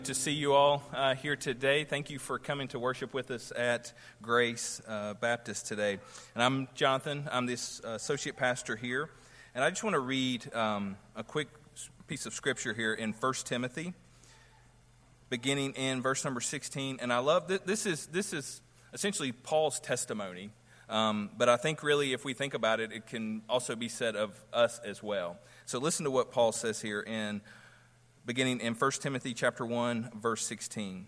To see you all here today. Thank you for coming to worship with us at Grace Baptist today. And I'm Jonathan. I'm this associate pastor here. And I just want to read a quick piece of scripture here in 1 Timothy, beginning in verse number 16. And I love that this is essentially Paul's testimony. But I think really if we think about it, it can also be said of us as well. So listen to what Paul says here beginning in 1 Timothy chapter 1, verse 16.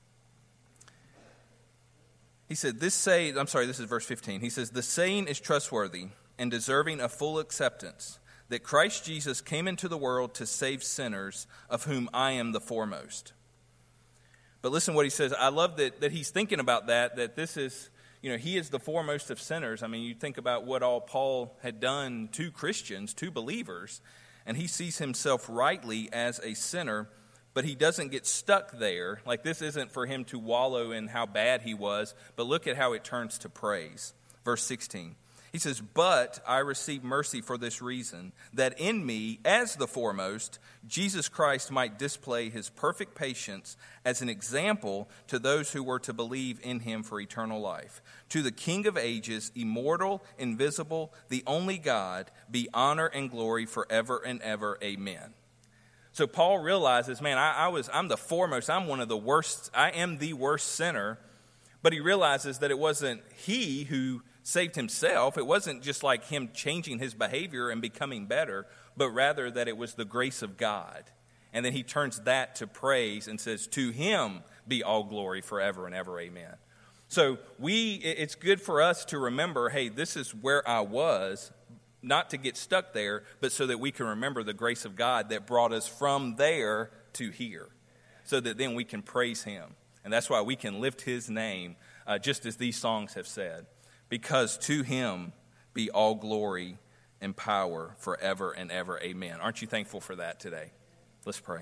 He said, this is verse 15. He says, "The saying is trustworthy and deserving of full acceptance, that Christ Jesus came into the world to save sinners, of whom I am the foremost." But listen to what he says. I love that he's thinking about that this is, he is the foremost of sinners. I mean, you think about what all Paul had done to Christians, to believers, and he sees himself rightly as a sinner, but he doesn't get stuck there. Like, this isn't for him to wallow in how bad he was, but look at how it turns to praise. Verse 16, he says, "But I receive mercy for this reason, that in me, as the foremost, Jesus Christ might display his perfect patience as an example to those who were to believe in him for eternal life. To the King of ages, immortal, invisible, the only God, be honor and glory forever and ever. Amen." So Paul realizes, man, I'm the foremost. I'm one of the worst. I am the worst sinner. But he realizes that it wasn't he who saved himself. It wasn't just like him changing his behavior and becoming better, but rather that it was the grace of God. And then he turns that to praise and says, "To him be all glory forever and ever. Amen." So it's good for us to remember, hey, this is where I was, not to get stuck there, but so that we can remember the grace of God that brought us from there to here, so that then we can praise him. And that's why we can lift his name, just as these songs have said, because to him be all glory and power forever and ever. Amen. Aren't you thankful for that today? Let's pray.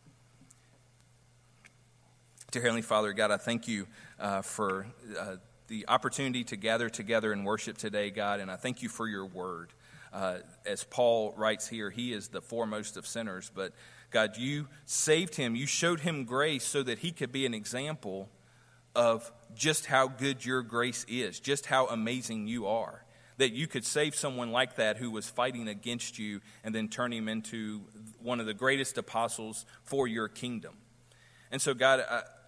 Dear Heavenly Father, God, I thank you for the opportunity to gather together and worship today, God, and I thank you for your word. As Paul writes here, he is the foremost of sinners, but God, you saved him. You showed him grace so that he could be an example of just how good your grace is, just how amazing you are, that you could save someone like that who was fighting against you and then turn him into one of the greatest apostles for your kingdom. And so, God,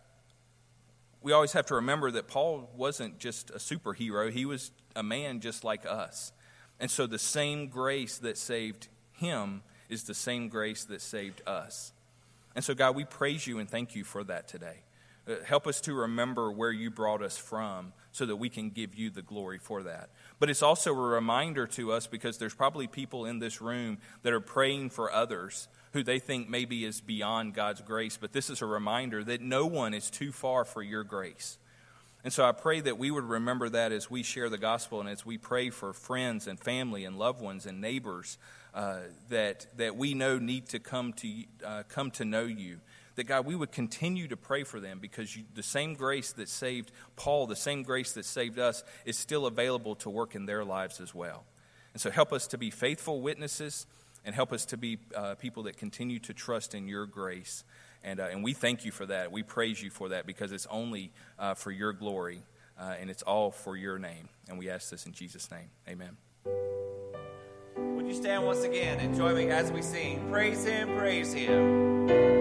we always have to remember that Paul wasn't just a superhero. He was a man just like us. And so the same grace that saved him is the same grace that saved us. And so, God, we praise you and thank you for that today. Help us to remember where you brought us from so that we can give you the glory for that. But it's also a reminder to us, because there's probably people in this room that are praying for others who they think maybe is beyond God's grace. But this is a reminder that no one is too far for your grace. And so I pray that we would remember that as we share the gospel and as we pray for friends and family and loved ones and neighbors that we know need to come to know you. That, God, we would continue to pray for them, because the same grace that saved Paul, the same grace that saved us, is still available to work in their lives as well. And so help us to be faithful witnesses, and help us to be people that continue to trust in your grace. And we thank you for that. We praise you for that, because it's only for your glory, and it's all for your name. And we ask this in Jesus' name. Amen. Would you stand once again and join me as we sing, "Praise him, praise him."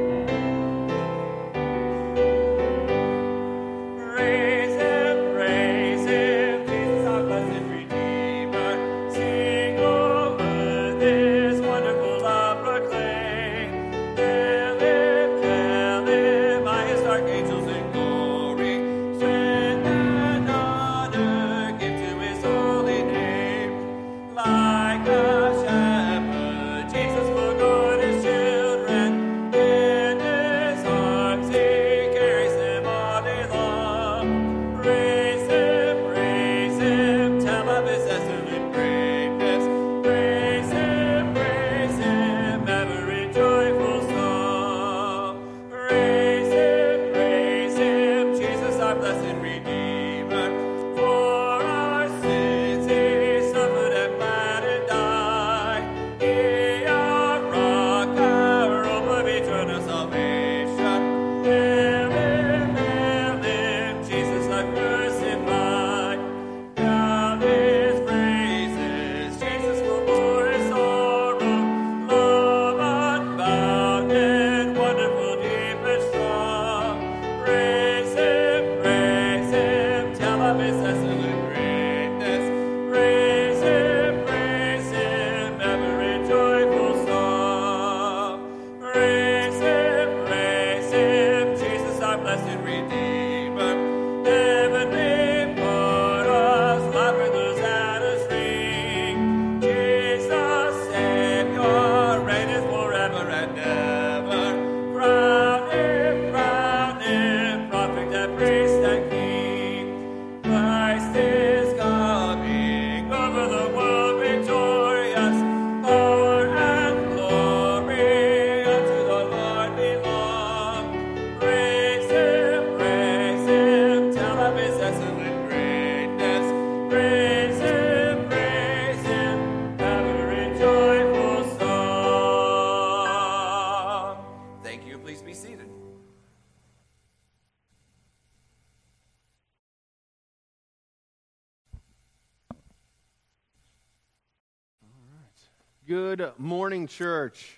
Like a shepherd, Jesus will guard his children. Good morning, church.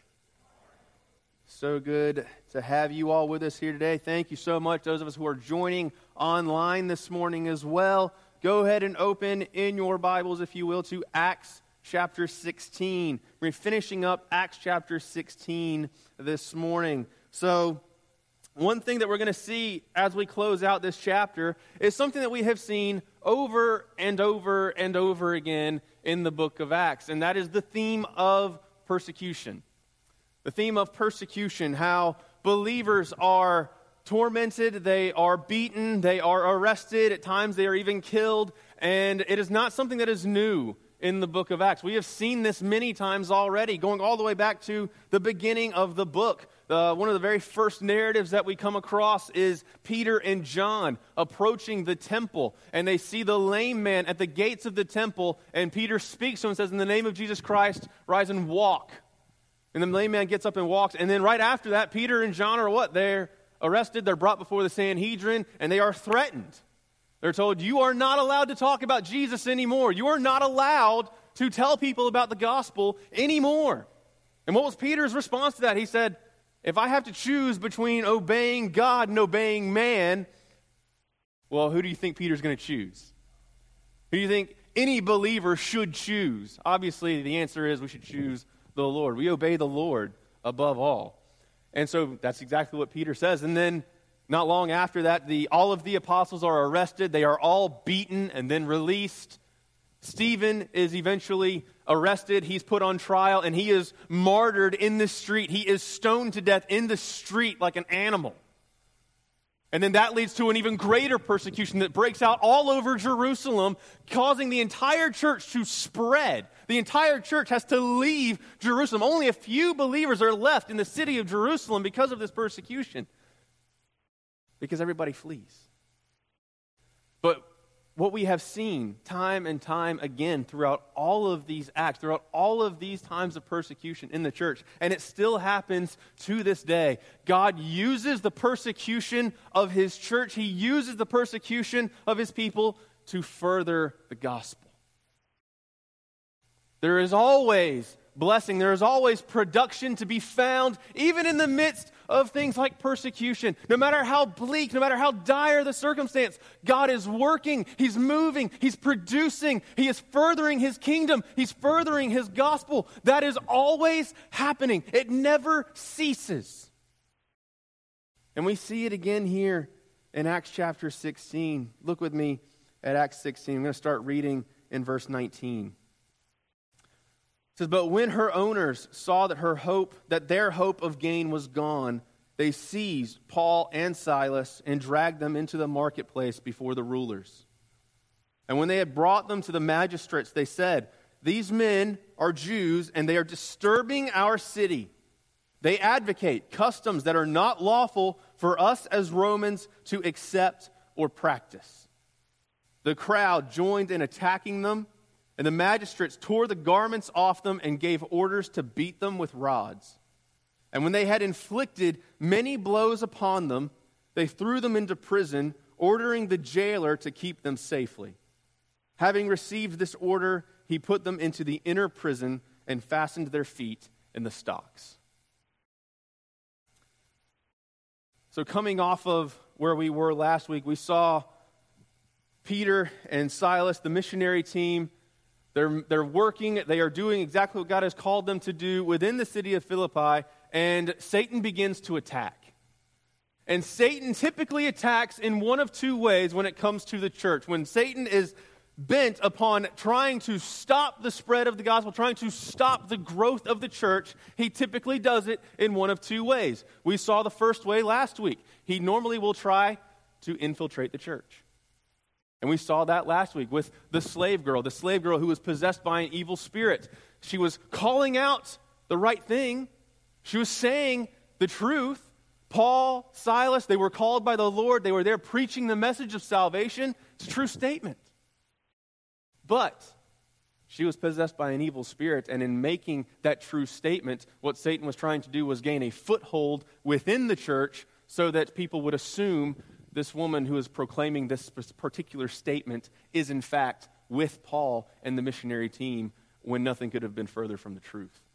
So good to have you all with us here today. Thank you so much, those of us who are joining online this morning as well. Go ahead and open in your Bibles, if you will, to Acts chapter 16. We're finishing up Acts chapter 16 this morning. So, one thing that we're going to see as we close out this chapter is something that we have seen over and over and over again in the book of Acts, and that is the theme of persecution. The theme of persecution, how believers are tormented, they are beaten, they are arrested, at times they are even killed, and it is not something that is new in the book of Acts. We have seen this many times already, going all the way back to the beginning of the book. One of the very first narratives that we come across is Peter and John approaching the temple, and they see the lame man at the gates of the temple, and Peter speaks to him and says, "In the name of Jesus Christ, rise and walk." And the lame man gets up and walks, and then right after that, Peter and John are what? They're arrested, they're brought before the Sanhedrin, and they are threatened. They're told, you are not allowed to talk about Jesus anymore. You are not allowed to tell people about the gospel anymore. And what was Peter's response to that? He said, if I have to choose between obeying God and obeying man, well, who do you think Peter's going to choose? Who do you think any believer should choose? Obviously, the answer is we should choose the Lord. We obey the Lord above all. And so that's exactly what Peter says. And then not long after that, all of the apostles are arrested. They are all beaten and then released. Stephen is eventually arrested. He's put on trial, and he is martyred in the street. He is stoned to death in the street like an animal. And then that leads to an even greater persecution that breaks out all over Jerusalem, causing the entire church to spread. The entire church has to leave Jerusalem. Only a few believers are left in the city of Jerusalem because of this persecution. Because everybody flees. But what we have seen time and time again throughout all of these acts, throughout all of these times of persecution in the church, and it still happens to this day, God uses the persecution of His church, He uses the persecution of His people to further the gospel. There is always blessing, there is always production to be found, even in the midst of things like persecution. No matter how bleak, no matter how dire the circumstance, God is working, He's moving, He's producing, He is furthering His kingdom, He's furthering His gospel. That is always happening. It never ceases. And we see it again here in Acts chapter 16. Look with me at Acts 16. I'm going to start reading in verse 19. It says, but when her owners saw that their hope of gain was gone, they seized Paul and Silas and dragged them into the marketplace before the rulers. And when they had brought them to the magistrates, they said, these men are Jews and they are disturbing our city. They advocate customs that are not lawful for us as Romans to accept or practice. The crowd joined in attacking them, and the magistrates tore the garments off them and gave orders to beat them with rods. And when they had inflicted many blows upon them, they threw them into prison, ordering the jailer to keep them safely. Having received this order, he put them into the inner prison and fastened their feet in the stocks. So coming off of where we were last week, we saw Peter and Silas, the missionary team. They're working, they are doing exactly what God has called them to do within the city of Philippi, and Satan begins to attack. And Satan typically attacks in one of two ways when it comes to the church. When Satan is bent upon trying to stop the spread of the gospel, trying to stop the growth of the church, he typically does it in one of two ways. We saw the first way last week. He normally will try to infiltrate the church. And we saw that last week with the slave girl who was possessed by an evil spirit. She was calling out the right thing. She was saying the truth. Paul, Silas, they were called by the Lord. They were there preaching the message of salvation. It's a true statement. But she was possessed by an evil spirit, and in making that true statement, what Satan was trying to do was gain a foothold within the church so that people would assume this woman who is proclaiming this particular statement is in fact with Paul and the missionary team when nothing could have been further from the truth.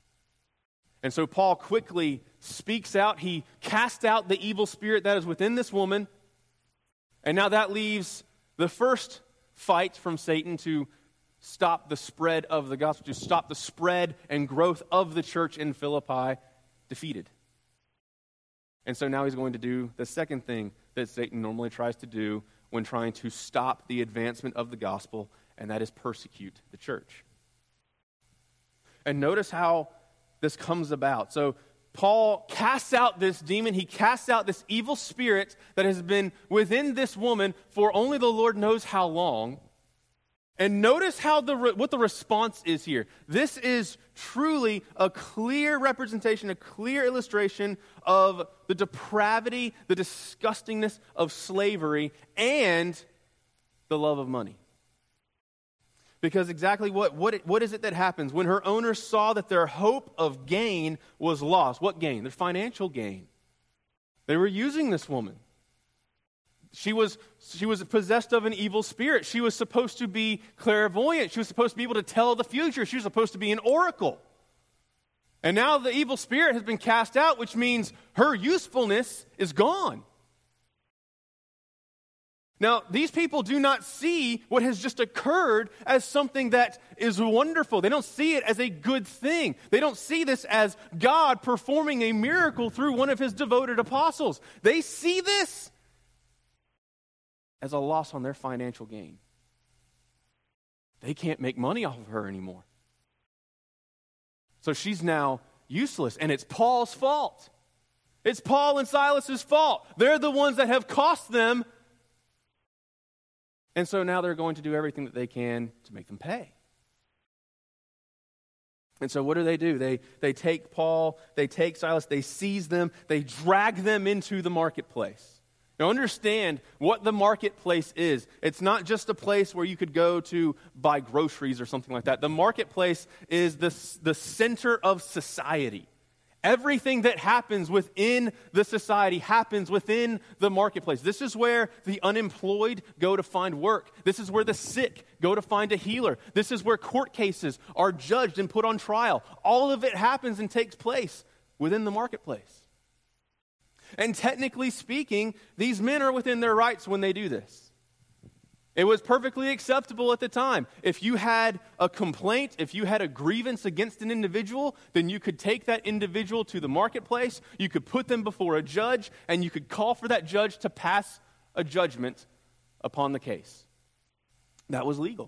And so Paul quickly speaks out. He casts out the evil spirit that is within this woman. And now that leaves the first fight from Satan to stop the spread of the gospel, to stop the spread and growth of the church in Philippi, defeated. And so now he's going to do the second thing that Satan normally tries to do when trying to stop the advancement of the gospel, and that is persecute the church. And notice how this comes about. So Paul casts out this demon. He casts out this evil spirit that has been within this woman for only the Lord knows how long. And notice how what the response is here. This is truly a clear representation, a clear illustration of the depravity, the disgustingness of slavery, and the love of money. Because exactly what is it that happens when her owners saw that their hope of gain was lost? What gain? Their financial gain. They were using this woman. She was possessed of an evil spirit. She was supposed to be clairvoyant. She was supposed to be able to tell the future. She was supposed to be an oracle. And now the evil spirit has been cast out, which means her usefulness is gone. Now, these people do not see what has just occurred as something that is wonderful. They don't see it as a good thing. They don't see this as God performing a miracle through one of his devoted apostles. They see this as a loss on their financial gain. They can't make money off of her anymore. So she's now useless, and it's Paul's fault. It's Paul and Silas's fault. They're the ones that have cost them. And so now they're going to do everything that they can to make them pay. And so what do? They take Paul, they take Silas, they seize them, they drag them into the marketplace. Now understand what the marketplace is. It's not just a place where you could go to buy groceries or something like that. The marketplace is the center of society. Everything that happens within the society happens within the marketplace. This is where the unemployed go to find work. This is where the sick go to find a healer. This is where court cases are judged and put on trial. All of it happens and takes place within the marketplace. And technically speaking, these men are within their rights when they do this. It was perfectly acceptable at the time. If you had a complaint, if you had a grievance against an individual, then you could take that individual to the marketplace, you could put them before a judge, and you could call for that judge to pass a judgment upon the case. That was legal.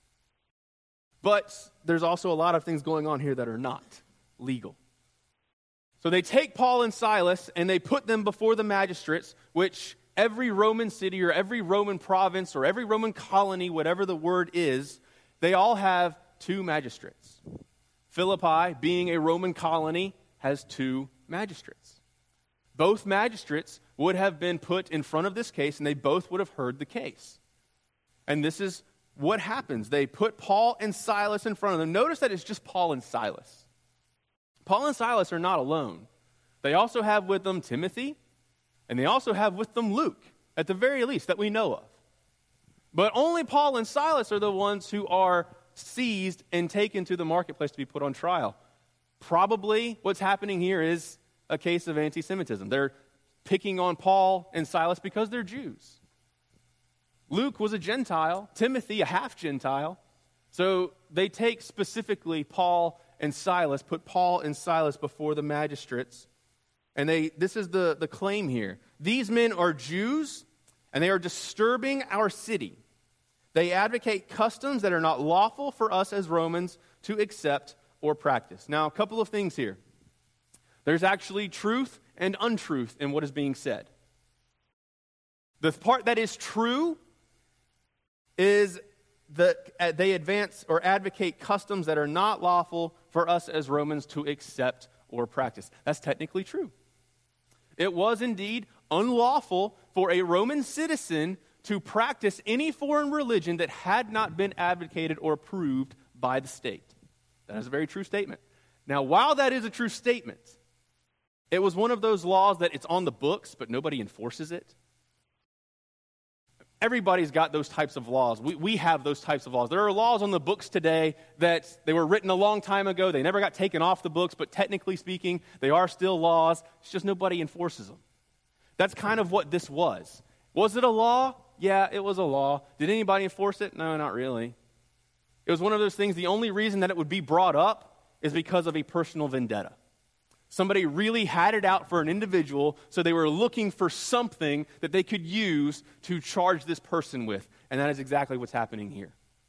But there's also a lot of things going on here that are not legal. So they take Paul and Silas and they put them before the magistrates, which every Roman city or every Roman province or every Roman colony, whatever the word is, they all have two magistrates. Philippi, being a Roman colony, has two magistrates. Both magistrates would have been put in front of this case and they both would have heard the case. And this is what happens. They put Paul and Silas in front of them. Notice that it's just Paul and Silas. Paul and Silas are not alone. They also have with them Timothy, and they also have with them Luke, at the very least, that we know of. But only Paul and Silas are the ones who are seized and taken to the marketplace to be put on trial. Probably what's happening here is a case of anti-Semitism. They're picking on Paul and Silas because they're Jews. Luke was a Gentile, Timothy a half-Gentile. So they take specifically Paul and Silas, put Paul and Silas before the magistrates. And this is the claim here. These men are Jews, and they are disturbing our city. They advocate customs that are not lawful for us as Romans to accept or practice. Now, a couple of things here. There's actually truth and untruth in what is being said. The part that is true is that they advance or advocate customs that are not lawful for us as Romans to accept or practice. That's technically true. It was indeed unlawful for a Roman citizen to practice any foreign religion that had not been advocated or approved by the state. That is a very true statement. Now, while that is a true statement, it was one of those laws that it's on the books, but nobody enforces it. everybody's got those types of laws. We have those types of laws. There are laws on the books today that they were written a long time ago. They never got taken off the books, but technically speaking, they are still laws. It's just nobody enforces them. That's kind of what this was. Was it a law? Yeah, it was a law. Did anybody enforce it? No, not really. It was one of those things, the only reason that it would be brought up is because of a personal vendetta. Somebody really had it out for an individual, so they were looking for something that they could use to charge this person with. And that is exactly what's happening here.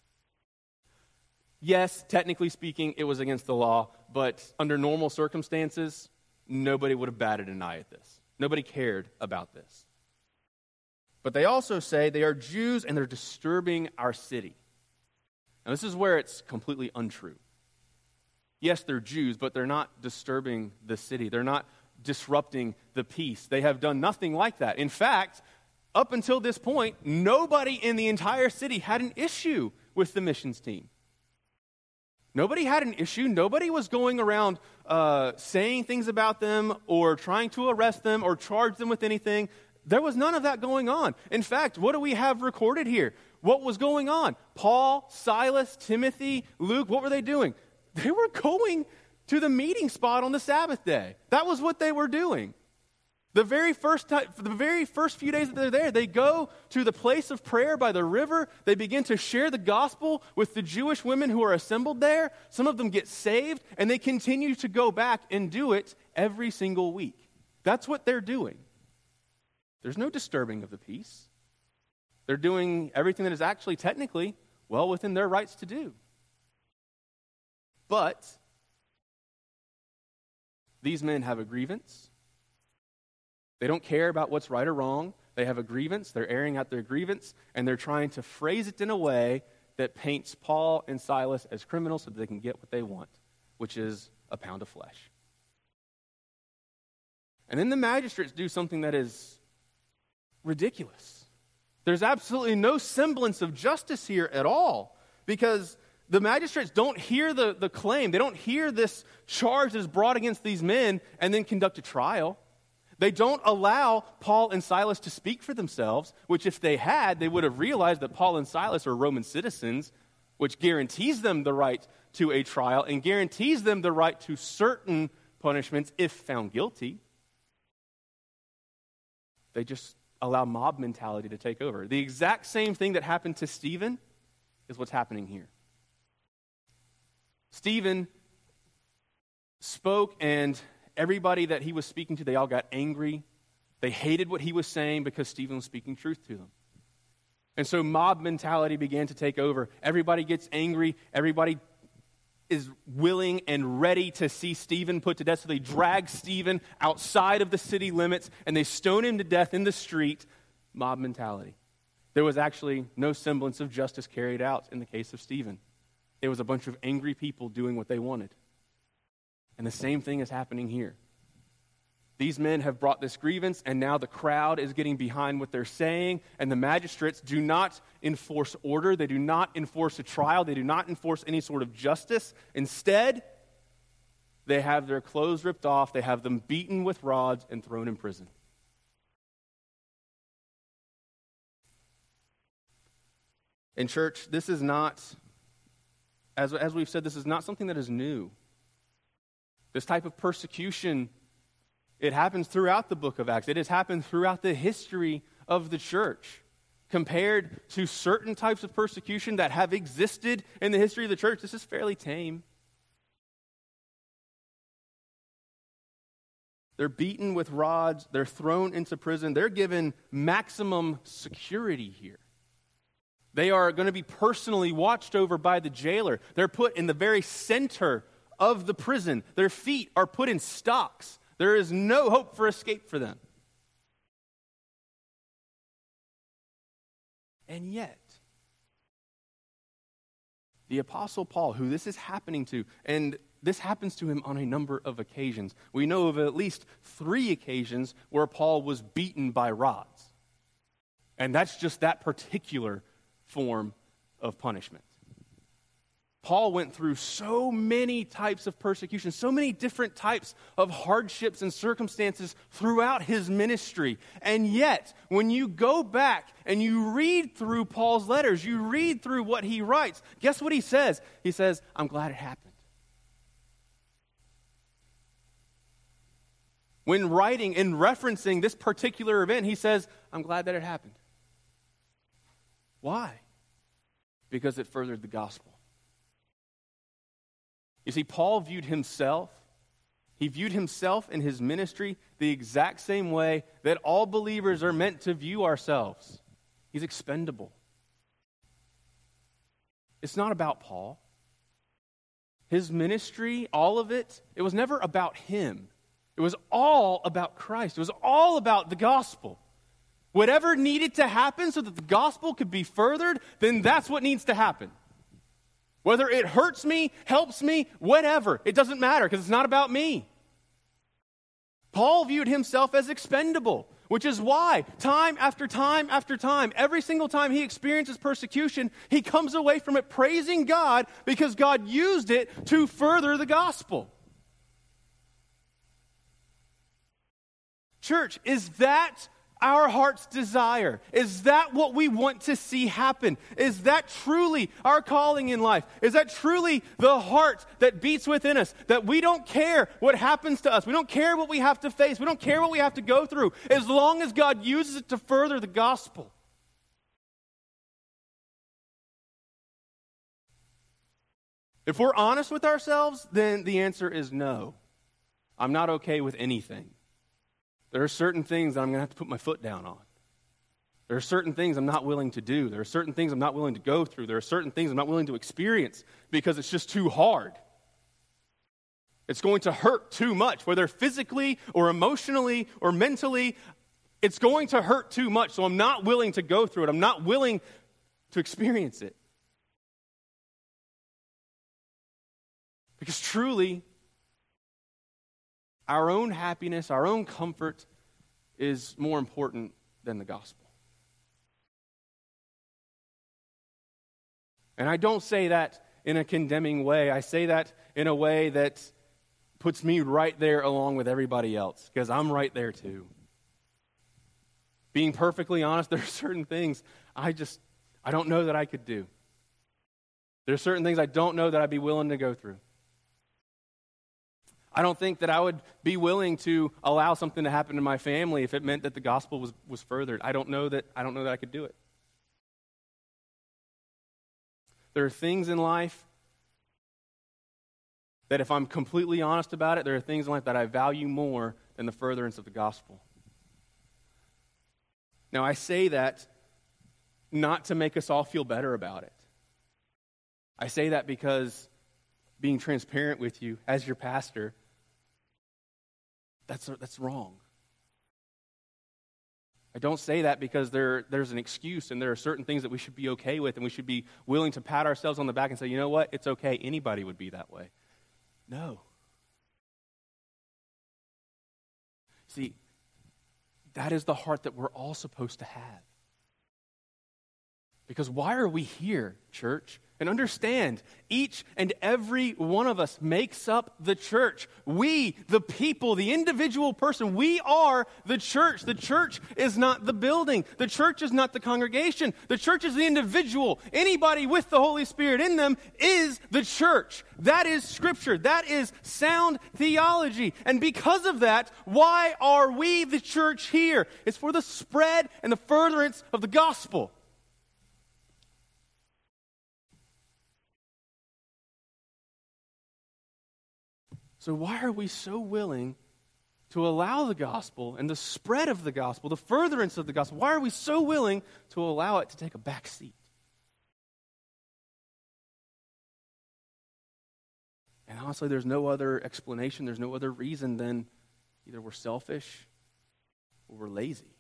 Yes, technically speaking, it was against the law, but under normal circumstances, nobody would have batted an eye at this. Nobody cared about this. But they also say they are Jews and they're disturbing our city. Now, this is where it's completely untrue. Yes, they're Jews, but they're not disturbing the city. They're not disrupting the peace. They have done nothing like that. In fact, up until this point, nobody in the entire city had an issue with the missions team. Nobody had an issue. Nobody was going around saying things about them or trying to arrest them or charge them with anything. There was none of that going on. In fact, what do we have recorded here? What was going on? Paul, Silas, Timothy, Luke, what were they doing? They were going to the meeting spot on the Sabbath day. That was what they were doing. The very first few days that they're there, they go to the place of prayer by the river. They begin to share the gospel with the Jewish women who are assembled there. Some of them get saved, and they continue to go back and do it every single week. That's what they're doing. There's no disturbing of the peace. They're doing everything that is actually technically well within their rights to do. But these men have a grievance. They don't care about what's right or wrong. They have a grievance. They're airing out their grievance, and they're trying to phrase it in a way that paints Paul and Silas as criminals so that they can get what they want, which is a pound of flesh. And then the magistrates do something that is ridiculous. There's absolutely no semblance of justice here at all, because the magistrates don't hear the claim. They don't hear this charge that is brought against these men and then conduct a trial. They don't allow Paul and Silas to speak for themselves, which if they had, they would have realized that Paul and Silas are Roman citizens, which guarantees them the right to a trial and guarantees them the right to certain punishments if found guilty. They just allow mob mentality to take over. The exact same thing that happened to Stephen is what's happening here. Stephen spoke, and everybody that he was speaking to, they all got angry. They hated what he was saying because Stephen was speaking truth to them. And so mob mentality began to take over. Everybody gets angry. Everybody is willing and ready to see Stephen put to death. So they drag Stephen outside of the city limits, and they stone him to death in the street. Mob mentality. There was actually no semblance of justice carried out in the case of Stephen. It was a bunch of angry people doing what they wanted. And the same thing is happening here. These men have brought this grievance, and now the crowd is getting behind what they're saying, and the magistrates do not enforce order. They do not enforce a trial. They do not enforce any sort of justice. Instead, they have their clothes ripped off. They have them beaten with rods and thrown in prison. In church, this is not, as we've said, this is not something that is new. This type of persecution, it happens throughout the book of Acts. It has happened throughout the history of the church. Compared to certain types of persecution that have existed in the history of the church, this is fairly tame. They're beaten with rods. They're thrown into prison. They're given maximum security here. They are going to be personally watched over by the jailer. They're put in the very center of the prison. Their feet are put in stocks. There is no hope for escape for them. And yet, the Apostle Paul, who this is happening to, and this happens to him on a number of occasions. We know of at least 3 occasions where Paul was beaten by rods. And that's just that particular form of punishment. Paul went through so many types of persecution, so many different types of hardships and circumstances throughout his ministry. And yet, when you go back and you read through Paul's letters, you read through what he writes, guess what he says? He says, I'm glad it happened. When writing and referencing this particular event, he says, I'm glad that it happened. Why? Because it furthered the gospel. You see, Paul viewed himself and his ministry the exact same way that all believers are meant to view ourselves. He's expendable. It's not about Paul. His ministry, all of it, it was never about him. It was all about Christ. It was all about the gospel. Whatever needed to happen so that the gospel could be furthered, then that's what needs to happen. Whether it hurts me, helps me, whatever, it doesn't matter because it's not about me. Paul viewed himself as expendable, which is why time after time after time, every single time he experiences persecution, he comes away from it praising God because God used it to further the gospel. Church, is that our heart's desire? Is that what we want to see happen? Is that truly our calling in life? Is that truly the heart that beats within us? That we don't care what happens to us. We don't care what we have to face. We don't care what we have to go through, as long as God uses it to further the gospel. If we're honest with ourselves, then the answer is no. I'm not okay with anything. There are certain things that I'm going to have to put my foot down on. There are certain things I'm not willing to do. There are certain things I'm not willing to go through. There are certain things I'm not willing to experience because it's just too hard. It's going to hurt too much, whether physically or emotionally or mentally. It's going to hurt too much, so I'm not willing to go through it. I'm not willing to experience it. Because truly, our own happiness, our own comfort is more important than the gospel. And I don't say that in a condemning way. I say that in a way that puts me right there along with everybody else, because I'm right there too. Being perfectly honest, there are certain things I don't know that I could do. There are certain things I don't know that I'd be willing to go through. I don't think that I would be willing to allow something to happen to my family if it meant that the gospel was furthered. I don't know that I could do it. There are things in life that, if I'm completely honest about it, there are things in life that I value more than the furtherance of the gospel. Now, I say that not to make us all feel better about it. I say that because, being transparent with you as your pastor, that's wrong. I don't say that because there's an excuse and there are certain things that we should be okay with and we should be willing to pat ourselves on the back and say, you know what, it's okay, anybody would be that way. No. See, that is the heart that we're all supposed to have. Because why are we here, church? And understand, each and every one of us makes up the church. We, the people, the individual person, we are the church. The church is not the building. The church is not the congregation. The church is the individual. Anybody with the Holy Spirit in them is the church. That is Scripture. That is sound theology. And because of that, why are we the church here? It's for the spread and the furtherance of the gospel. So why are we so willing to allow the gospel and the spread of the gospel, the furtherance of the gospel, why are we so willing to allow it to take a back seat? And honestly, there's no other explanation, there's no other reason than either we're selfish or we're lazy.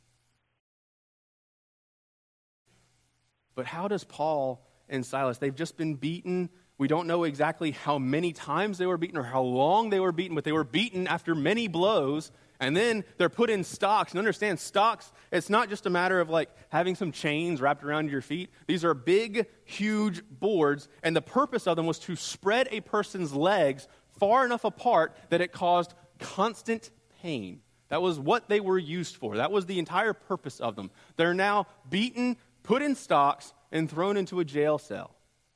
But how does Paul and Silas, they've just been beaten We don't know exactly how many times they were beaten or how long they were beaten, but they were beaten after many blows, and then they're put in stocks. And understand, stocks, it's not just a matter of like having some chains wrapped around your feet. These are big, huge boards, and the purpose of them was to spread a person's legs far enough apart that it caused constant pain. That was what they were used for. That was the entire purpose of them. They're now beaten, put in stocks, and thrown into a jail cell.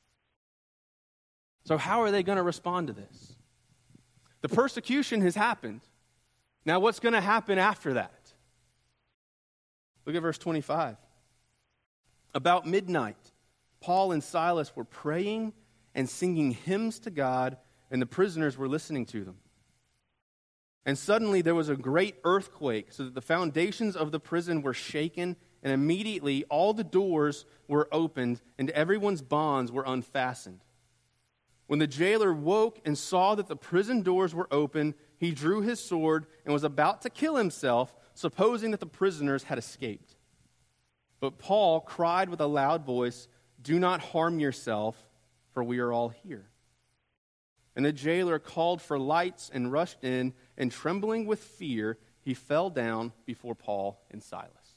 So how are they going to respond to this? The persecution has happened. Now what's going to happen after that? Look at verse 25. About midnight, Paul and Silas were praying and singing hymns to God, and the prisoners were listening to them. And suddenly there was a great earthquake, so that the foundations of the prison were shaken, and immediately all the doors were opened, and everyone's bonds were unfastened. When the jailer woke and saw that the prison doors were open, he drew his sword and was about to kill himself, supposing that the prisoners had escaped. But Paul cried with a loud voice, "Do not harm yourself, for we are all here." And the jailer called for lights and rushed in, and trembling with fear, he fell down before Paul and Silas.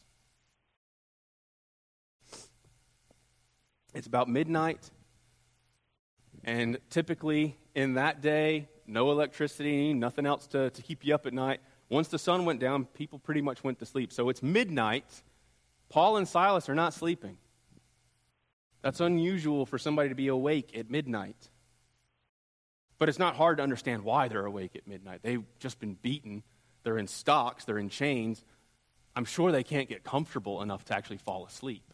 It's about midnight. And typically, in that day, no electricity, nothing else to keep you up at night. Once the sun went down, people pretty much went to sleep. So it's midnight. Paul and Silas are not sleeping. That's unusual for somebody to be awake at midnight. But it's not hard to understand why they're awake at midnight. They've just been beaten. They're in stocks. They're in chains. I'm sure they can't get comfortable enough to actually fall asleep.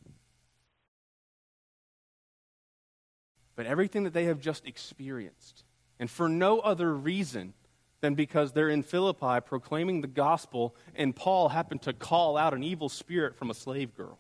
But everything that they have just experienced, and for no other reason than because they're in Philippi proclaiming the gospel, and Paul happened to call out an evil spirit from a slave girl.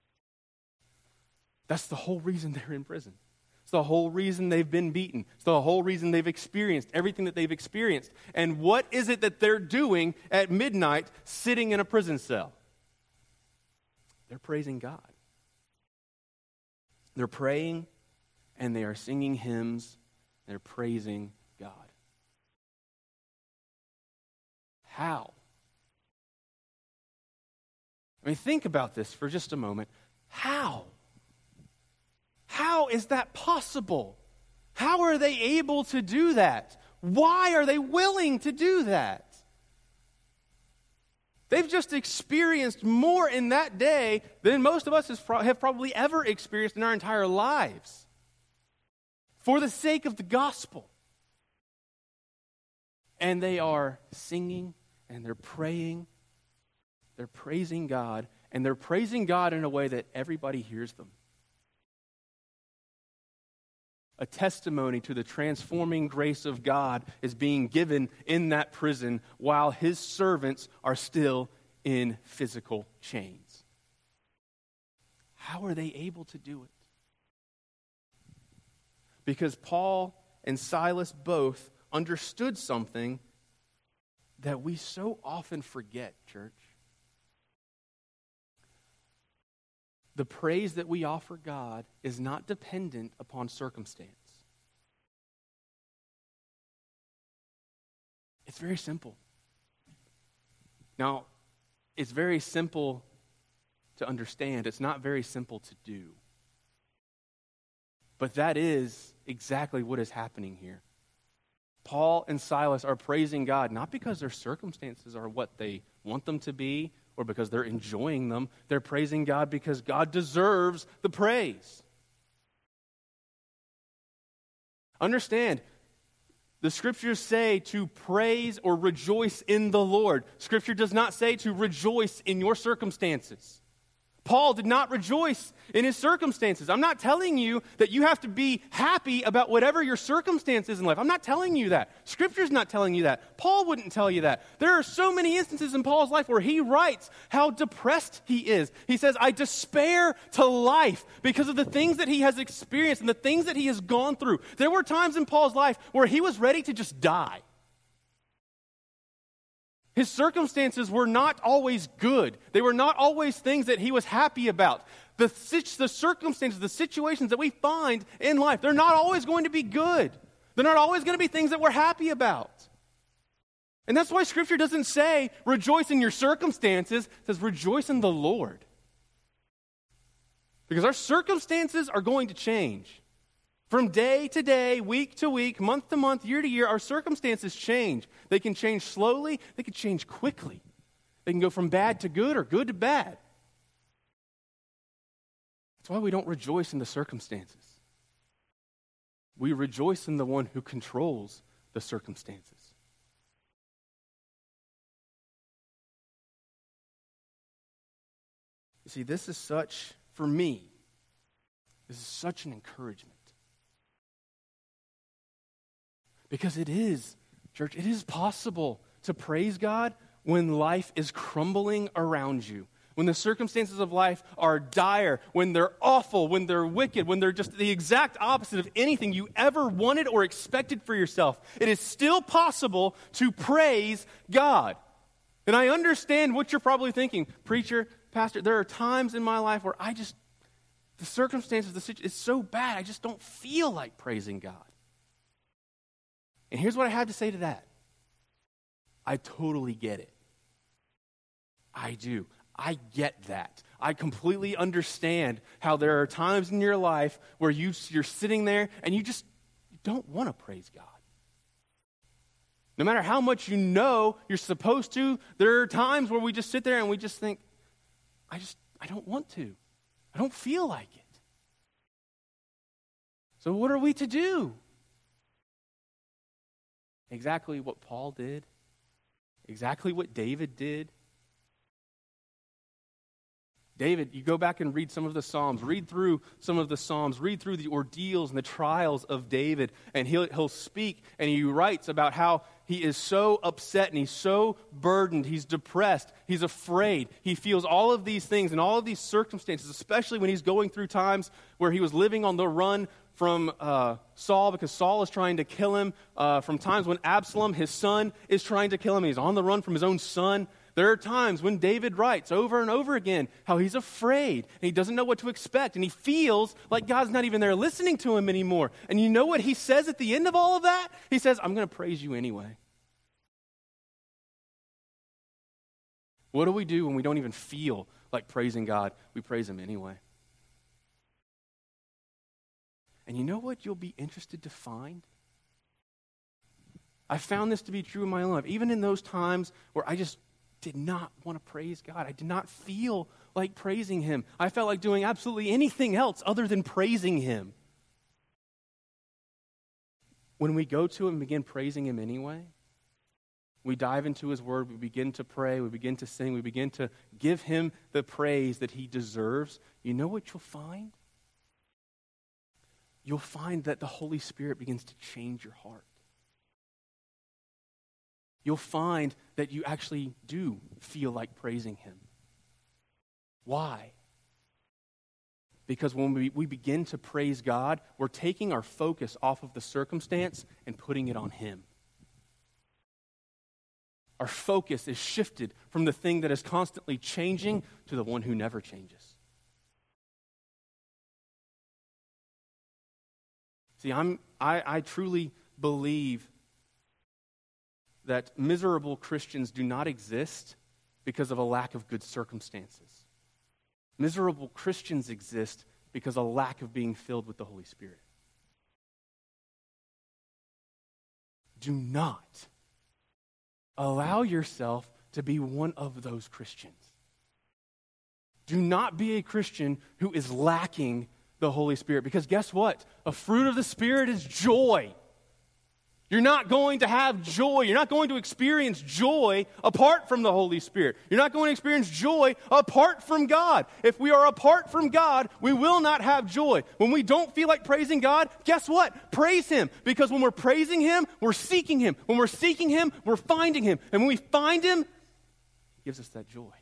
That's the whole reason they're in prison. It's the whole reason they've been beaten. It's the whole reason they've experienced everything that they've experienced. And what is it that they're doing at midnight sitting in a prison cell? They're praising God. They're praying, and they are singing hymns. They're praising God. How? I mean, think about this for just a moment. How? How is that possible? How are they able to do that? Why are they willing to do that? They've just experienced more in that day than most of us have probably ever experienced in our entire lives. For the sake of the gospel. And they are singing and they're praying. They're praising God. And they're praising God in a way that everybody hears them. A testimony to the transforming grace of God is being given in that prison while his servants are still in physical chains. How are they able to do it? Because Paul and Silas both understood something that we so often forget, church. The praise that we offer God is not dependent upon circumstance. It's very simple. Now, it's very simple to understand. It's not very simple to do. But that is exactly what is happening here. Paul and Silas are praising God, not because their circumstances are what they want them to be, or because they're enjoying them. They're praising God because God deserves the praise. Understand, the scriptures say to praise or rejoice in the Lord. Scripture does not say to rejoice in your circumstances. Paul did not rejoice in his circumstances. I'm not telling you that you have to be happy about whatever your circumstance is in life. I'm not telling you that. Scripture's not telling you that. Paul wouldn't tell you that. There are so many instances in Paul's life where he writes how depressed he is. He says, I despair to life because of the things that he has experienced and the things that he has gone through. There were times in Paul's life where he was ready to just die. His circumstances were not always good. They were not always things that he was happy about. The circumstances, the situations that we find in life, they're not always going to be good. They're not always going to be things that we're happy about. And that's why Scripture doesn't say, rejoice in your circumstances. It says, rejoice in the Lord. Because our circumstances are going to change. From day to day, week to week, month to month, year to year, our circumstances change. They can change slowly. They can change quickly. They can go from bad to good or good to bad. That's why we don't rejoice in the circumstances. We rejoice in the one who controls the circumstances. You see, this is such, for me, this is such an encouragement. Because it is, church, it is possible to praise God when life is crumbling around you. When the circumstances of life are dire, when they're awful, when they're wicked, when they're just the exact opposite of anything you ever wanted or expected for yourself. It is still possible to praise God. And I understand what you're probably thinking. Preacher, pastor, there are times in my life where the circumstances, the situation is so bad, I just don't feel like praising God. And here's what I have to say to that. I totally get it. I do. I get that. I completely understand how there are times in your life where you're sitting there and you don't want to praise God. No matter how much you know you're supposed to, there are times where we just sit there and we just think, I don't want to. I don't feel like it. So what are we to do? Exactly what Paul did. Exactly what David did. David, you go back and read some of the Psalms. Read through some of the Psalms. Read through the ordeals and the trials of David. And he'll speak and he writes about how he is so upset and he's so burdened. He's depressed. He's afraid. He feels all of these things and all of these circumstances, especially when he's going through times where he was living on the run from Saul because Saul is trying to kill him, from times when Absalom, his son, is trying to kill him. He's on the run from his own son. There are times when David writes over and over again how he's afraid and he doesn't know what to expect and he feels like God's not even there listening to him anymore. And you know what he says at the end of all of that? He says, I'm going to praise you anyway. What do we do when we don't even feel like praising God? We praise him anyway. And you know what you'll be interested to find? I found this to be true in my own life. Even in those times where I just did not want to praise God. I did not feel like praising him. I felt like doing absolutely anything else other than praising him. When we go to him and begin praising him anyway, we dive into his word, we begin to pray, we begin to sing, we begin to give him the praise that he deserves. You know what you'll find? You'll find that the Holy Spirit begins to change your heart. You'll find that you actually do feel like praising him. Why? Because when we begin to praise God, we're taking our focus off of the circumstance and putting it on him. Our focus is shifted from the thing that is constantly changing to the one who never changes. See, I truly believe that miserable Christians do not exist because of a lack of good circumstances. Miserable Christians exist because of a lack of being filled with the Holy Spirit. Do not allow yourself to be one of those Christians. Do not be a Christian who is lacking the Holy Spirit, because guess what? A fruit of the Spirit is joy. You're not going to have joy. You're not going to experience joy apart from the Holy Spirit. You're not going to experience joy apart from God. If we are apart from God, we will not have joy. When we don't feel like praising God, guess what? Praise him. Because when we're praising him, we're seeking him. When we're seeking him, we're finding him. And when we find him, he gives us that joy.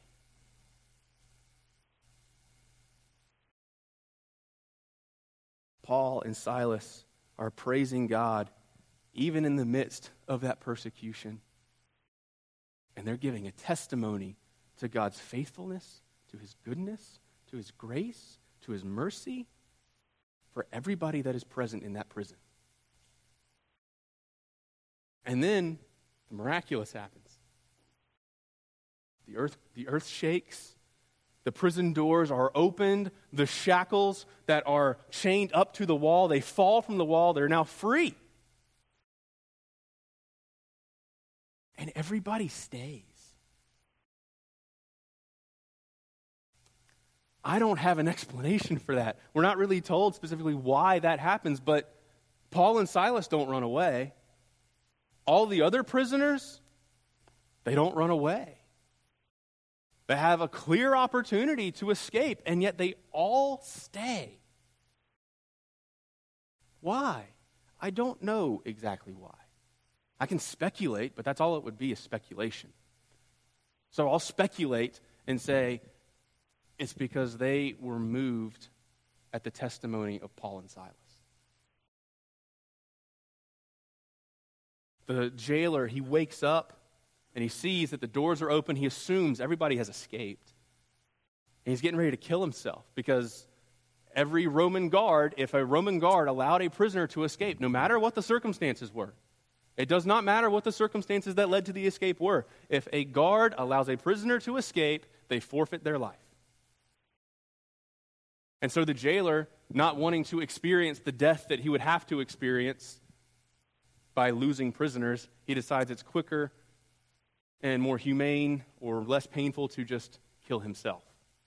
Paul and Silas are praising God even in the midst of that persecution. And they're giving a testimony to God's faithfulness, to his goodness, to his grace, to his mercy for everybody that is present in that prison. And then the miraculous happens. The earth shakes. The prison doors are opened. The shackles that are chained up to the wall, they fall from the wall. They're now free. And everybody stays. I don't have an explanation for that. We're not really told specifically why that happens, but Paul and Silas don't run away. All the other prisoners, they don't run away. They have a clear opportunity to escape, and yet they all stay. Why? I don't know exactly why. I can speculate, but that's all it would be, is speculation. So I'll speculate and say it's because they were moved at the testimony of Paul and Silas. The jailer, he wakes up and he sees that the doors are open. He assumes everybody has escaped. And he's getting ready to kill himself because every Roman guard, if a Roman guard allowed a prisoner to escape, no matter what the circumstances were, it does not matter what the circumstances that led to the escape were. If a guard allows a prisoner to escape, they forfeit their life. And so the jailer, not wanting to experience the death that he would have to experience by losing prisoners, he decides it's quicker and more humane or less painful to just kill himself.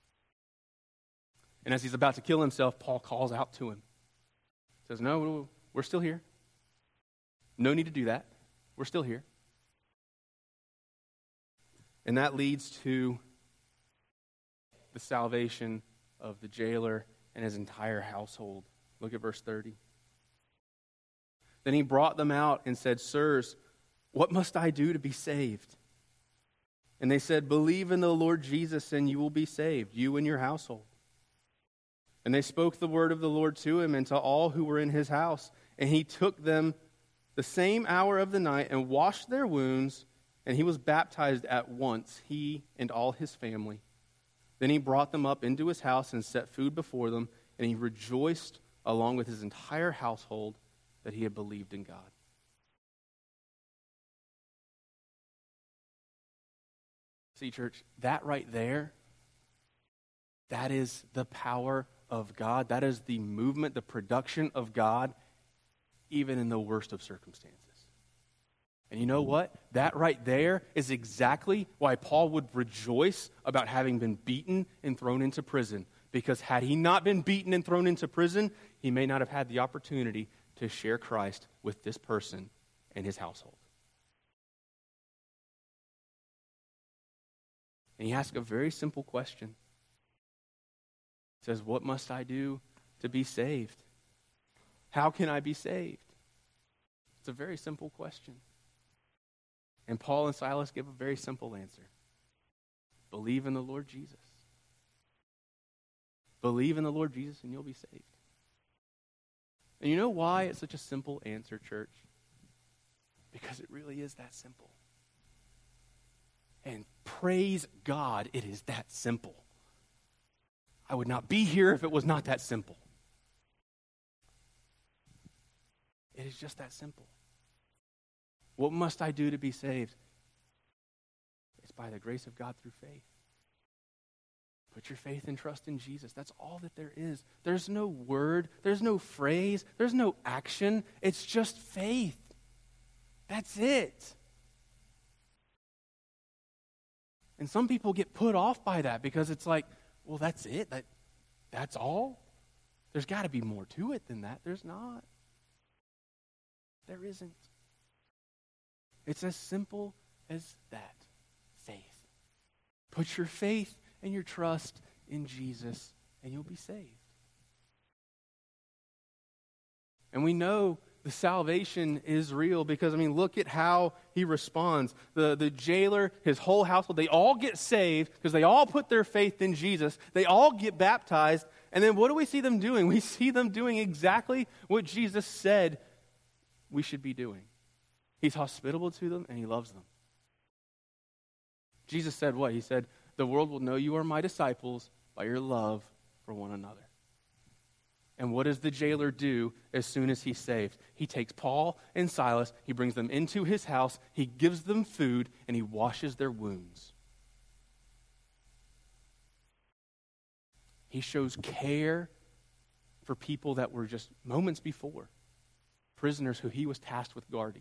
And as he's about to kill himself, Paul calls out to him. He says, no, we're still here. No need to do that. We're still here. And that leads to the salvation of the jailer and his entire household. Look at verse 30. Then he brought them out and said, Sirs, what must I do to be saved? And they said, Believe in the Lord Jesus and you will be saved, you and your household. And they spoke the word of the Lord to him and to all who were in his house. And he took them the same hour of the night and washed their wounds, and he was baptized at once, he and all his family. Then he brought them up into his house and set food before them, and he rejoiced along with his entire household that he had believed in God. See, church, that right there, that is the power of God. That is the movement, the production of God, even in the worst of circumstances. And you know what? That right there is exactly why Paul would rejoice about having been beaten and thrown into prison. Because had he not been beaten and thrown into prison, he may not have had the opportunity to share Christ with this person and his household. And he asks a very simple question. He says, what must I do to be saved? How can I be saved? It's a very simple question. And Paul and Silas give a very simple answer. Believe in the Lord Jesus. Believe in the Lord Jesus and you'll be saved. And you know why it's such a simple answer, church? Because it really is that simple. And praise God, it is that simple. I would not be here if it was not that simple. It is just that simple. What must I do to be saved? It's by the grace of God through faith. Put your faith and trust in Jesus. That's all that there is. There's no word. There's no phrase. There's no action. It's just faith. That's it. And some people get put off by that because it's like, well, that's it. That's all? There's got to be more to it than that. There's not. There isn't. It's as simple as that. Faith. Put your faith and your trust in Jesus and you'll be saved. And we know the salvation is real because, look at how he responds. The jailer, his whole household, they all get saved because they all put their faith in Jesus. They all get baptized. And then what do we see them doing? We see them doing exactly what Jesus said we should be doing. He's hospitable to them and he loves them. Jesus said what? He said, the world will know you are my disciples by your love for one another. And what does the jailer do as soon as he's saved? He takes Paul and Silas, he brings them into his house, he gives them food, and he washes their wounds. He shows care for people that were just moments before prisoners who he was tasked with guarding.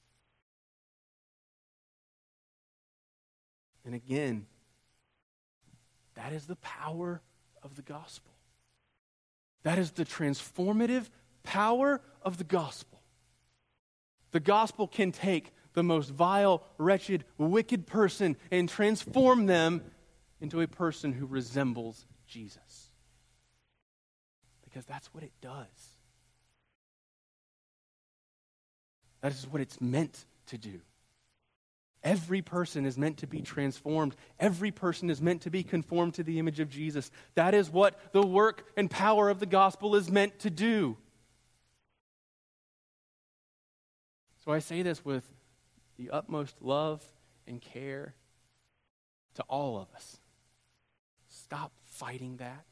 And again, that is the power of the gospel. That is the transformative power of the gospel. The gospel can take the most vile, wretched, wicked person and transform them into a person who resembles Jesus. Because that's what it does. That is what it's meant to do. Every person is meant to be transformed. Every person is meant to be conformed to the image of Jesus. That is what the work and power of the gospel is meant to do. So I say this with the utmost love and care to all of us. Stop fighting that.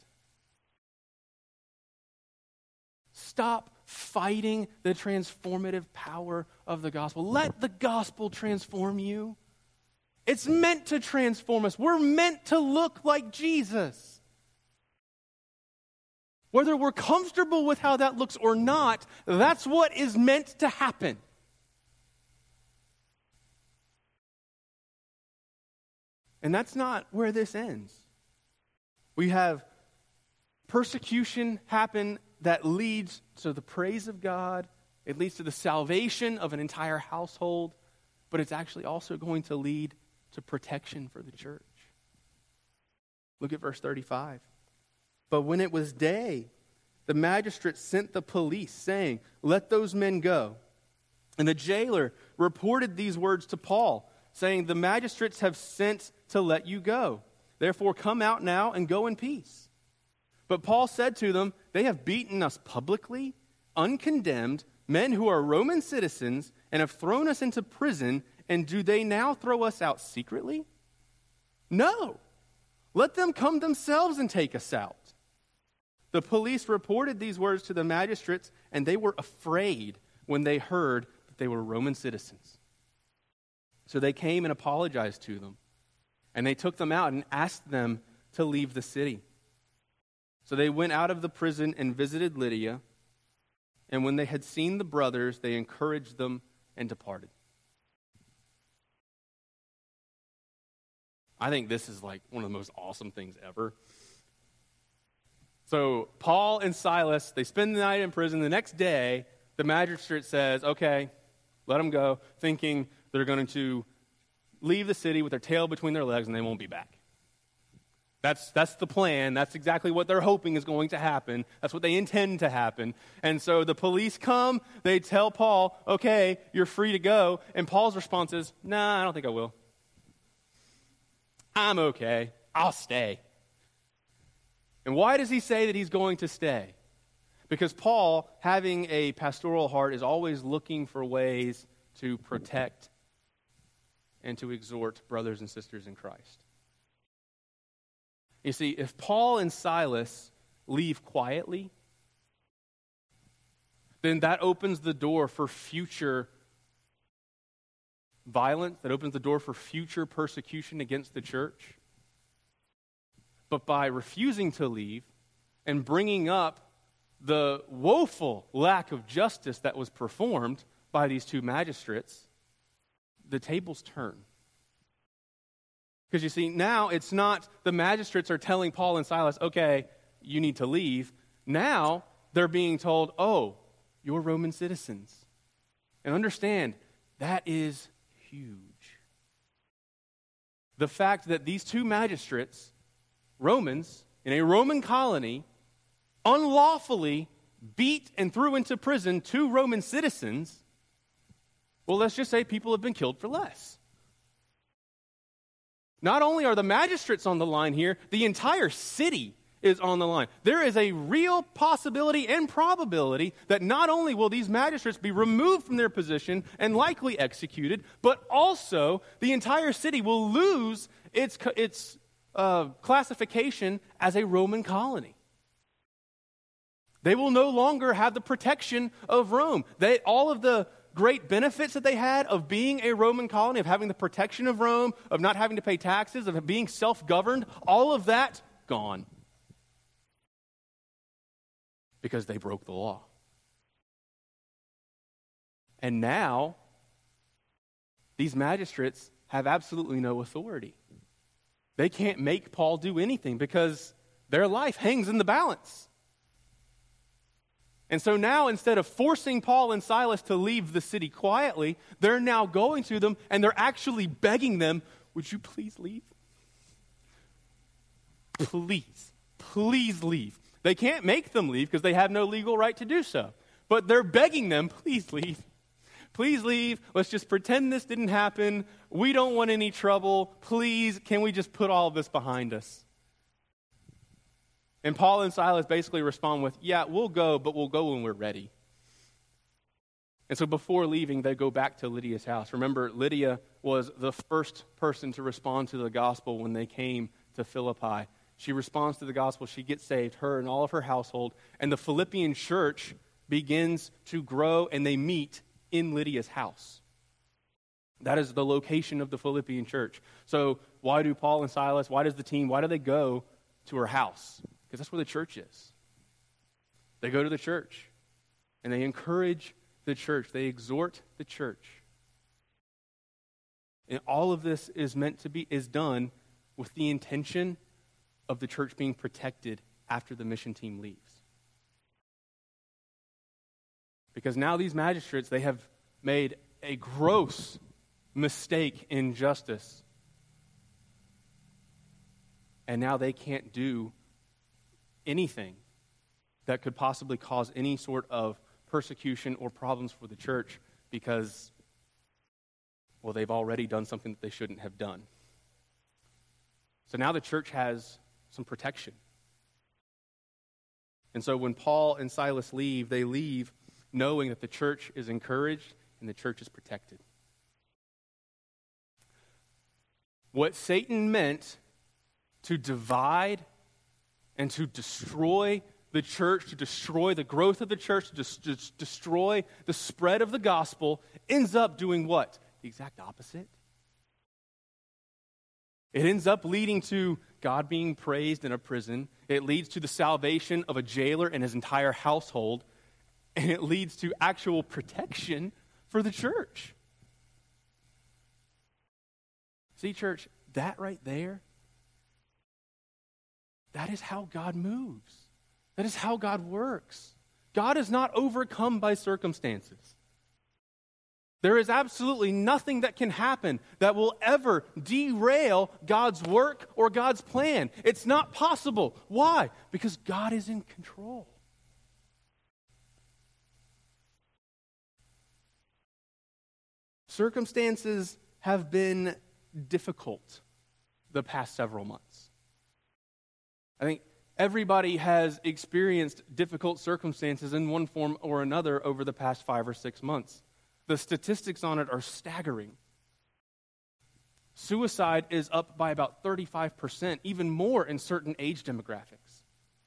Stop fighting the transformative power of the gospel. Let the gospel transform you. It's meant to transform us. We're meant to look like Jesus. Whether we're comfortable with how that looks or not, that's what is meant to happen. And that's not where this ends. We have persecution happen that leads to the praise of God. It leads to the salvation of an entire household. But it's actually also going to lead to protection for the church. Look at verse 35. But when it was day, the magistrates sent the police, saying, "Let those men go." And the jailer reported these words to Paul, saying, "The magistrates have sent to let you go. Therefore come out now and go in peace." But Paul said to them, "They have beaten us publicly, uncondemned, men who are Roman citizens, and have thrown us into prison, and do they now throw us out secretly? No, let them come themselves and take us out." The police reported these words to the magistrates, and they were afraid when they heard that they were Roman citizens. So they came and apologized to them, and they took them out and asked them to leave the city. So they went out of the prison and visited Lydia, and when they had seen the brothers, they encouraged them and departed. I think this is like one of the most awesome things ever. So Paul and Silas, they spend the night in prison. The next day, the magistrate says, "Okay, let them go," thinking they're going to leave the city with their tail between their legs and they won't be back. That's the plan. That's exactly what they're hoping is going to happen. That's what they intend to happen. And so the police come. They tell Paul, "Okay, you're free to go." And Paul's response is, "Nah, I don't think I will. I'm okay. I'll stay." And why does he say that he's going to stay? Because Paul, having a pastoral heart, is always looking for ways to protect and to exhort brothers and sisters in Christ. You see, if Paul and Silas leave quietly, then that opens the door for future violence, that opens the door for future persecution against the church. But by refusing to leave and bringing up the woeful lack of justice that was performed by these two magistrates, the tables turn. Because you see, now it's not the magistrates are telling Paul and Silas, "Okay, you need to leave." Now they're being told, "Oh, you're Roman citizens." And understand, that is huge. The fact that these two magistrates, Romans, in a Roman colony, unlawfully beat and threw into prison two Roman citizens, well, let's just say people have been killed for less. Not only are the magistrates on the line here, the entire city is on the line. There is a real possibility and probability that not only will these magistrates be removed from their position and likely executed, but also the entire city will lose its classification as a Roman colony. They will no longer have the protection of Rome. All of the great benefits that they had of being a Roman colony, of having the protection of Rome, of not having to pay taxes, of being self-governed, all of that gone. Because they broke the law. And now, these magistrates have absolutely no authority. They can't make Paul do anything because their life hangs in the balance. And so now, instead of forcing Paul and Silas to leave the city quietly, they're now going to them and they're actually begging them, would you please leave? Please leave. They can't make them leave because they have no legal right to do so. But they're begging them, please leave. Please leave. Let's just pretend this didn't happen. We don't want any trouble. Please, can we just put all of this behind us? And Paul and Silas basically respond with, yeah, we'll go, but we'll go when we're ready. And so before leaving, they go back to Lydia's house. Remember, Lydia was the first person to respond to the gospel when they came to Philippi. She responds to the gospel, she gets saved, her and all of her household, and the Philippian church begins to grow, and they meet in Lydia's house. That is the location of the Philippian church. So why do Paul and Silas, why does the team, why do they go to her house? Because that's where the church is. They go to the church, and they encourage the church. They exhort the church. And all of this is done with the intention of the church being protected after the mission team leaves. Because now these magistrates, they have made a gross mistake in justice. And now they can't do anything that could possibly cause any sort of persecution or problems for the church because, well, they've already done something that they shouldn't have done. So now the church has some protection. And so when Paul and Silas leave, they leave knowing that the church is encouraged and the church is protected. What Satan meant to divide and to destroy the church, to destroy the growth of the church, to destroy the spread of the gospel, ends up doing what? The exact opposite. It ends up leading to God being praised in a prison. It leads to the salvation of a jailer and his entire household. And it leads to actual protection for the church. See, church, that right there, that is how God moves. That is how God works. God is not overcome by circumstances. There is absolutely nothing that can happen that will ever derail God's work or God's plan. It's not possible. Why? Because God is in control. Circumstances have been difficult the past several months. I think everybody has experienced difficult circumstances in one form or another over the past 5 or 6 months. The statistics on it are staggering. Suicide is up by about 35%, even more in certain age demographics.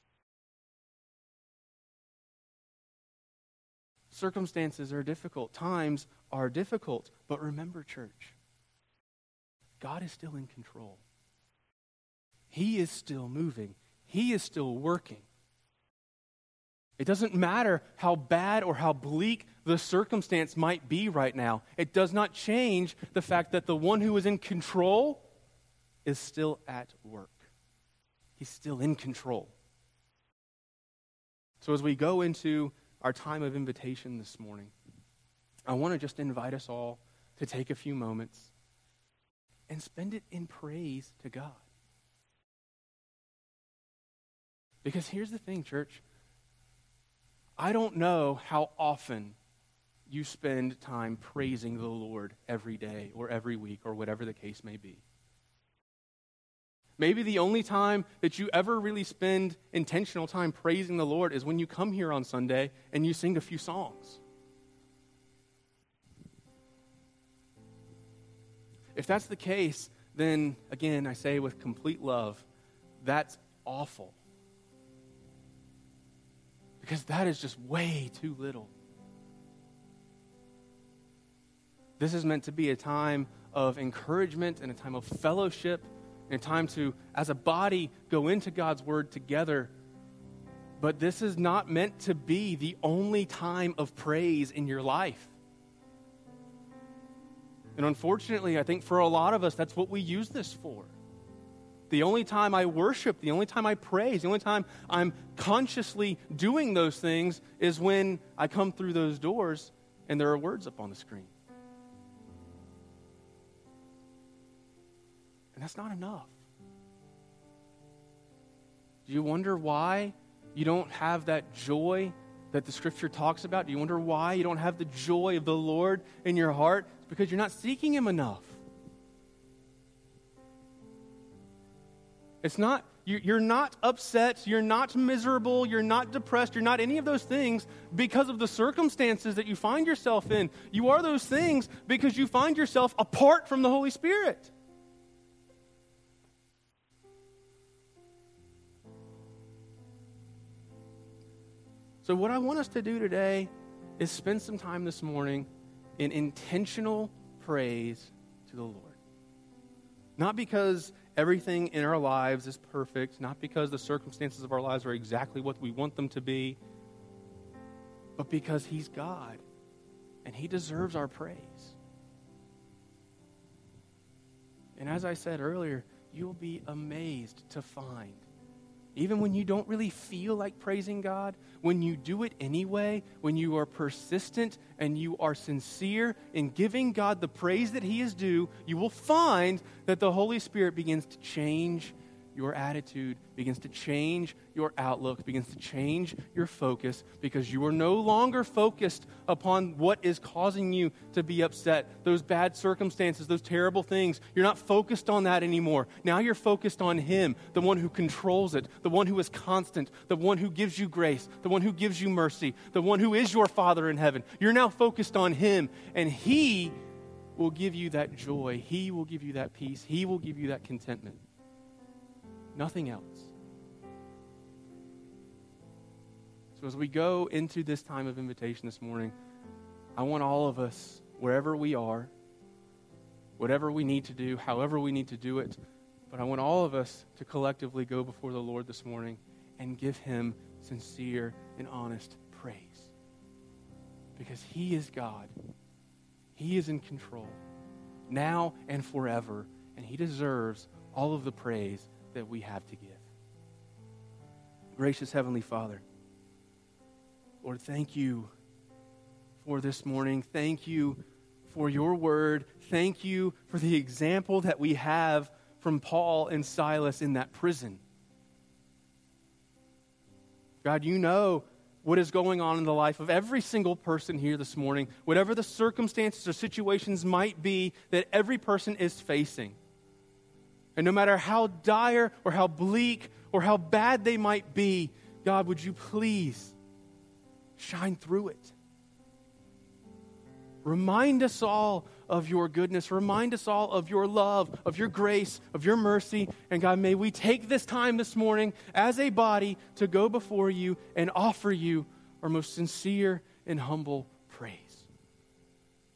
Circumstances are difficult. Times are difficult. But remember, church, God is still in control. He is still moving. He is still working. It doesn't matter how bad or how bleak the circumstance might be right now. It does not change the fact that the one who is in control is still at work. He's still in control. So as we go into our time of invitation this morning, I want to just invite us all to take a few moments and spend it in praise to God. Because here's the thing, church. I don't know how often you spend time praising the Lord every day or every week or whatever the case may be. Maybe the only time that you ever really spend intentional time praising the Lord is when you come here on Sunday and you sing a few songs. If that's the case, then, again, I say with complete love, that's awful. Because that is just way too little. This is meant to be a time of encouragement and a time of fellowship and a time to, as a body, go into God's Word together. But this is not meant to be the only time of praise in your life. And unfortunately, I think for a lot of us, that's what we use this for. The only time I worship, the only time I praise, the only time I'm consciously doing those things is when I come through those doors and there are words up on the screen. And that's not enough. Do you wonder why you don't have that joy that the Scripture talks about? Do you wonder why you don't have the joy of the Lord in your heart? It's because you're not seeking Him enough. It's not, you're not upset, you're not miserable, you're not depressed, you're not any of those things because of the circumstances that you find yourself in. You are those things because you find yourself apart from the Holy Spirit. So what I want us to do today is spend some time this morning in intentional praise to the Lord. Not because everything in our lives is perfect, not because the circumstances of our lives are exactly what we want them to be, but because He's God and He deserves our praise. And as I said earlier, you'll be amazed to find, even when you don't really feel like praising God, when you do it anyway, when you are persistent and you are sincere in giving God the praise that He is due, you will find that the Holy Spirit begins to change your attitude, begins to change your outlook, begins to change your focus, because you are no longer focused upon what is causing you to be upset, those bad circumstances, those terrible things. You're not focused on that anymore. Now you're focused on Him, the one who controls it, the one who is constant, the one who gives you grace, the one who gives you mercy, the one who is your Father in heaven. You're now focused on Him, and He will give you that joy. He will give you that peace. He will give you that contentment. Nothing else. So as we go into this time of invitation this morning, I want all of us, wherever we are, whatever we need to do, however we need to do it, but I want all of us to collectively go before the Lord this morning and give Him sincere and honest praise. Because He is God. He is in control, now and forever, and He deserves all of the praise that we have to give. Gracious Heavenly Father, Lord, thank You for this morning. Thank You for Your word. Thank You for the example that we have from Paul and Silas in that prison. God, You know what is going on in the life of every single person here this morning, whatever the circumstances or situations might be that every person is facing. And no matter how dire or how bleak or how bad they might be, God, would You please shine through it? Remind us all of Your goodness. Remind us all of Your love, of Your grace, of Your mercy. And God, may we take this time this morning as a body to go before You and offer You our most sincere and humble